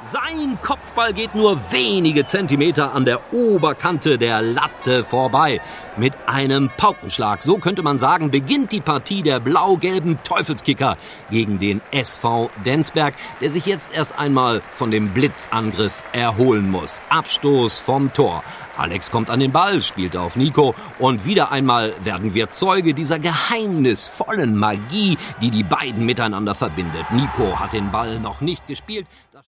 Sein Kopfball geht nur wenige Zentimeter an der Oberkante der Latte vorbei. Mit einem Paukenschlag, so könnte man sagen, beginnt die Partie der blau-gelben Teufelskicker gegen den SV Densberg, der sich jetzt erst einmal von dem Blitzangriff erholen muss. Abstoß vom Tor. Alex kommt an den Ball, spielt auf Nico und wieder einmal werden wir Zeuge dieser geheimnisvollen Magie, die die beiden miteinander verbindet. Nico hat den Ball noch nicht gespielt.